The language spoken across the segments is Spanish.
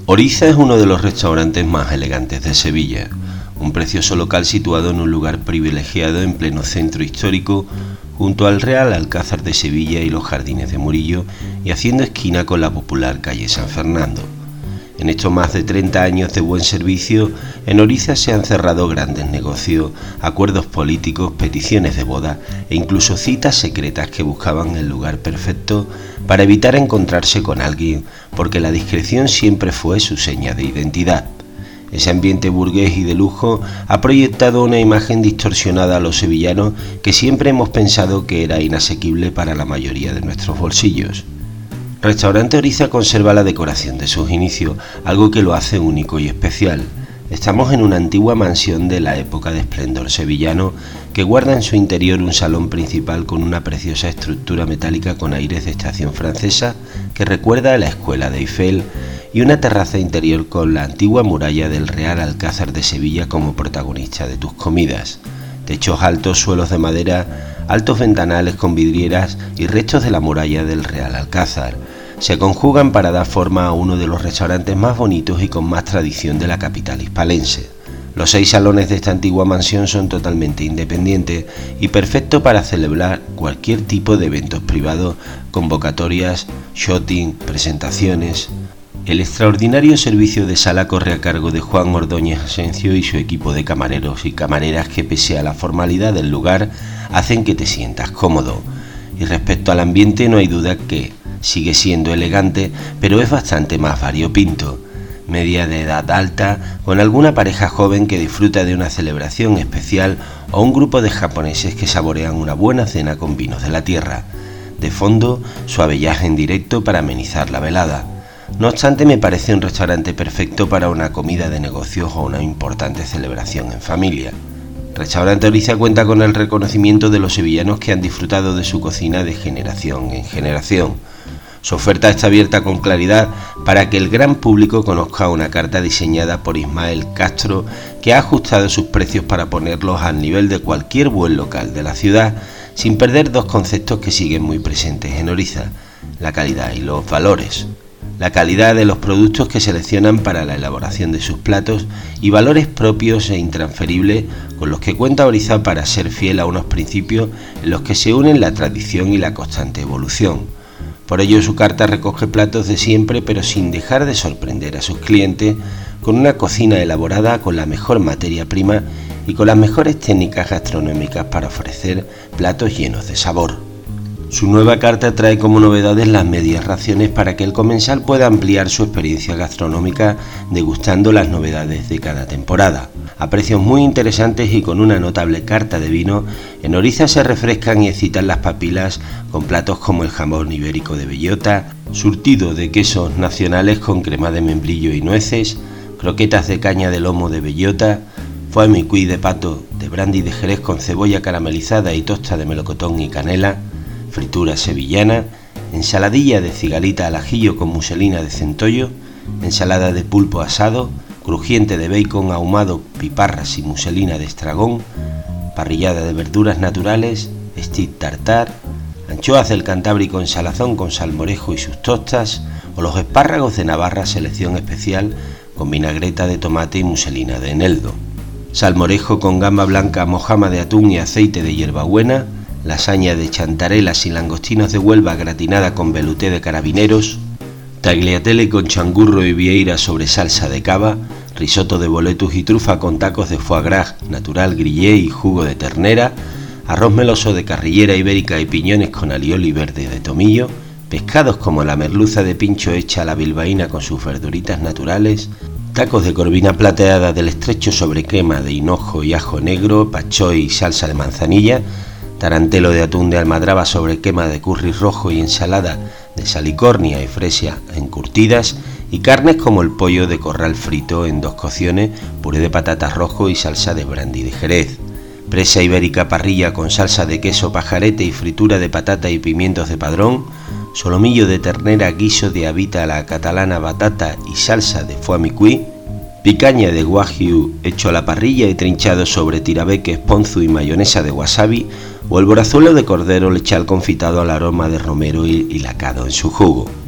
Oriza es uno de los restaurantes más elegantes de Sevilla, un precioso local situado en un lugar privilegiado en pleno centro histórico, junto al Real Alcázar de Sevilla y los Jardines de Murillo, y haciendo esquina con la popular calle San Fernando. En estos más de 30 años de buen servicio, en Oriza se han cerrado grandes negocios, acuerdos políticos, peticiones de boda e incluso citas secretas que buscaban el lugar perfecto para evitar encontrarse con alguien, porque la discreción siempre fue su seña de identidad. Ese ambiente burgués y de lujo ha proyectado una imagen distorsionada a los sevillanos que siempre hemos pensado que era inasequible para la mayoría de nuestros bolsillos. Restaurante Oriza conserva la decoración de sus inicios, algo que lo hace único y especial. Estamos en una antigua mansión de la época de esplendor sevillano que guarda en su interior un salón principal con una preciosa estructura metálica con aires de estación francesa que recuerda a la escuela de Eiffel, y una terraza interior con la antigua muralla del Real Alcázar de Sevilla como protagonista de tus comidas. Techos altos, suelos de madera, altos ventanales con vidrieras y restos de la muralla del Real Alcázar se conjugan para dar forma a uno de los restaurantes más bonitos y con más tradición de la capital hispalense. Los 6 salones de esta antigua mansión son totalmente independientes y perfectos para celebrar cualquier tipo de eventos privados, convocatorias, shooting, presentaciones. El extraordinario servicio de sala corre a cargo de Juan Ordóñez Asencio y su equipo de camareros y camareras que, pese a la formalidad del lugar, hacen que te sientas cómodo. Y respecto al ambiente, no hay duda que sigue siendo elegante, pero es bastante más variopinto. Media de edad alta, con alguna pareja joven que disfruta de una celebración especial o un grupo de japoneses que saborean una buena cena con vinos de la tierra. De fondo, suave jazz en directo para amenizar la velada. No obstante, me parece un restaurante perfecto para una comida de negocios o una importante celebración en familia. Restaurante Oriza cuenta con el reconocimiento de los sevillanos que han disfrutado de su cocina de generación en generación. Su oferta está abierta con claridad para que el gran público conozca una carta diseñada por Ismael Castro, que ha ajustado sus precios para ponerlos al nivel de cualquier buen local de la ciudad, sin perder 2 conceptos que siguen muy presentes en Oriza: la calidad y los valores. La calidad de los productos que seleccionan para la elaboración de sus platos y valores propios e intransferibles con los que cuenta Oriza para ser fiel a unos principios en los que se unen la tradición y la constante evolución. Por ello, su carta recoge platos de siempre, pero sin dejar de sorprender a sus clientes, con una cocina elaborada con la mejor materia prima y con las mejores técnicas gastronómicas para ofrecer platos llenos de sabor. Su nueva carta trae como novedades las medias raciones para que el comensal pueda ampliar su experiencia gastronómica degustando las novedades de cada temporada. A precios muy interesantes y con una notable carta de vino, en Oriza se refrescan y excitan las papilas con platos como el jamón ibérico de bellota, surtido de quesos nacionales con crema de membrillo y nueces, croquetas de caña de lomo de bellota, foie mi cuy de pato de brandy de Jerez con cebolla caramelizada y tosta de melocotón y canela, fritura sevillana, ensaladilla de cigalita al ajillo con muselina de centollo, ensalada de pulpo asado, crujiente de bacon ahumado, piparras y muselina de estragón, parrillada de verduras naturales, steak tartar, anchoas del Cantábrico en salazón con salmorejo y sus tostas, o los espárragos de Navarra selección especial con vinagreta de tomate y muselina de eneldo, salmorejo con gamba blanca, mojama de atún y aceite de hierbabuena, lasaña de chantarelas y langostinos de Huelva gratinada con velouté de carabineros, tagliatelle con changurro y vieira sobre salsa de cava, risotto de boletus y trufa con tacos de foie gras natural grillé y jugo de ternera, arroz meloso de carrillera ibérica y piñones con alioli verde de tomillo, pescados como la merluza de pincho hecha a la bilbaína con sus verduritas naturales, tacos de corvina plateada del estrecho sobre crema de hinojo y ajo negro, pachoy y salsa de manzanilla, tarantelo de atún de almadraba sobre quema de curry rojo y ensalada de salicornia y fresia encurtidas, y carnes como el pollo de corral frito en 2 cocciones, puré de patatas rojo y salsa de brandy de Jerez, presa ibérica parrilla con salsa de queso pajarete y fritura de patata y pimientos de Padrón, solomillo de ternera guiso de habita a la catalana batata y salsa de foie mi cuy, picaña de wagyu hecho a la parrilla y trinchado sobre tirabeques, ponzu y mayonesa de wasabi, o el brazuelo de cordero lechal confitado al aroma de romero y lacado en su jugo.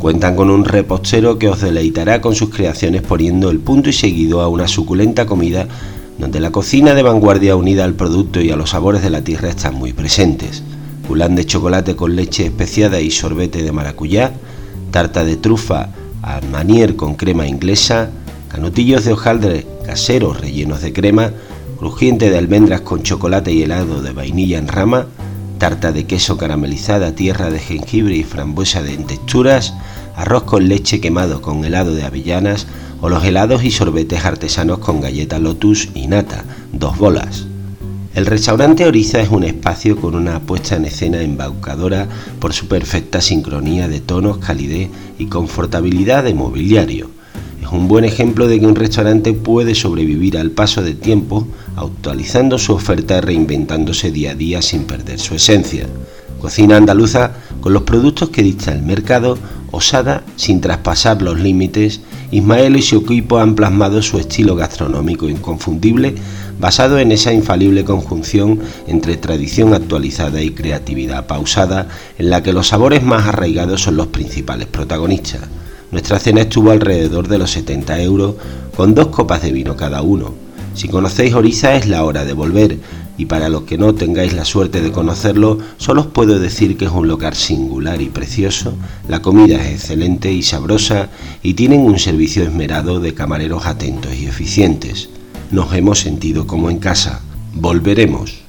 Cuentan con un repostero que os deleitará con sus creaciones poniendo el punto y seguido a una suculenta comida donde la cocina de vanguardia unida al producto y a los sabores de la tierra están muy presentes. Culán de chocolate con leche especiada y sorbete de maracuyá, tarta de trufa al manier con crema inglesa, canutillos de hojaldre caseros rellenos de crema, crujiente de almendras con chocolate y helado de vainilla en rama, tarta de queso caramelizada, tierra de jengibre y frambuesa en texturas, arroz con leche quemado con helado de avellanas o los helados y sorbetes artesanos con galleta Lotus y nata, 2 bolas. El restaurante Oriza es un espacio con una puesta en escena embaucadora por su perfecta sincronía de tonos, calidez y confortabilidad de mobiliario. Es un buen ejemplo de que un restaurante puede sobrevivir al paso del tiempo, actualizando su oferta y reinventándose día a día sin perder su esencia. Cocina andaluza con los productos que dicta el mercado, osada sin traspasar los límites. Ismael y su equipo han plasmado su estilo gastronómico inconfundible, basado en esa infalible conjunción entre tradición actualizada y creatividad pausada, en la que los sabores más arraigados son los principales protagonistas. Nuestra cena estuvo alrededor de los 70 €, con 2 copas de vino cada uno. Si conocéis Oriza es la hora de volver, y para los que no tengáis la suerte de conocerlo, solo os puedo decir que es un local singular y precioso, la comida es excelente y sabrosa, y tienen un servicio esmerado de camareros atentos y eficientes. Nos hemos sentido como en casa. Volveremos.